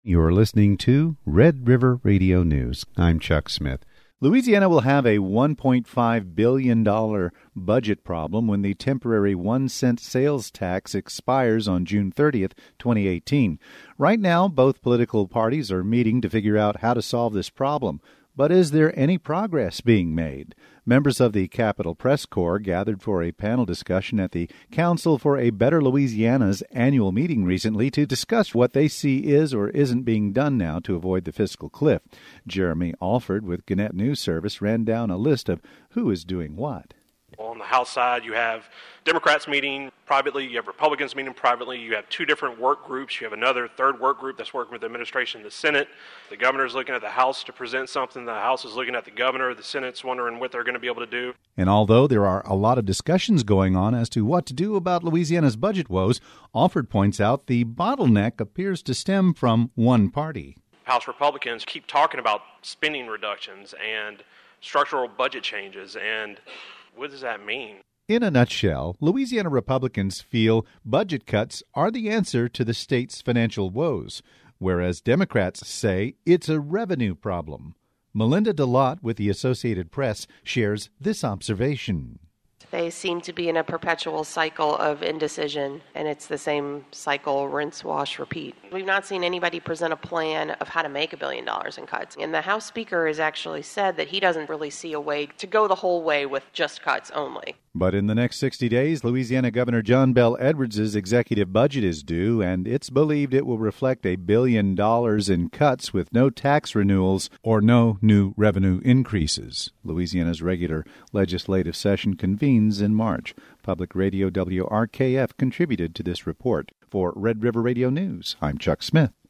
You're listening to Red River Radio News. I'm Chuck Smith. Louisiana will have a $1.5 billion budget problem when the temporary 1-cent sales tax expires on June 30th, 2018. Right now, both political parties are meeting to figure out how to solve this problem. But is there any progress being made? Members of the Capitol Press Corps gathered for a panel discussion at the Council for a Better Louisiana's annual meeting recently to discuss what they see is or isn't being done now to avoid the fiscal cliff. Jeremy Alford with Gannett News Service ran down a list of who is doing what. On the House side, you have Democrats meeting privately, you have Republicans meeting privately, you have two different work groups, you have another third work group that's working with the administration and the Senate. The governor's looking at the House to present something, the House is looking at the governor, the Senate's wondering what they're going to be able to do. And although there are a lot of discussions going on as to what to do about Louisiana's budget woes, Alford points out the bottleneck appears to stem from one party. House Republicans keep talking about spending reductions and structural budget changes, and what does that mean? In a nutshell, Louisiana Republicans feel budget cuts are the answer to the state's financial woes, whereas Democrats say it's a revenue problem. Melinda DeLotte with the Associated Press shares this observation. They seem to be in a perpetual cycle of indecision, and it's the same cycle, rinse, wash, repeat. We've not seen anybody present a plan of how to make $1 billion in cuts. And the House Speaker has actually said that he doesn't really see a way to go the whole way with just cuts only. But in the next 60 days, Louisiana Governor John Bel Edwards' executive budget is due, and it's believed it will reflect $1 billion in cuts with no tax renewals or no new revenue increases. Louisiana's regular legislative session convenes in March. Public Radio WRKF contributed to this report. For Red River Radio News, I'm Chuck Smith.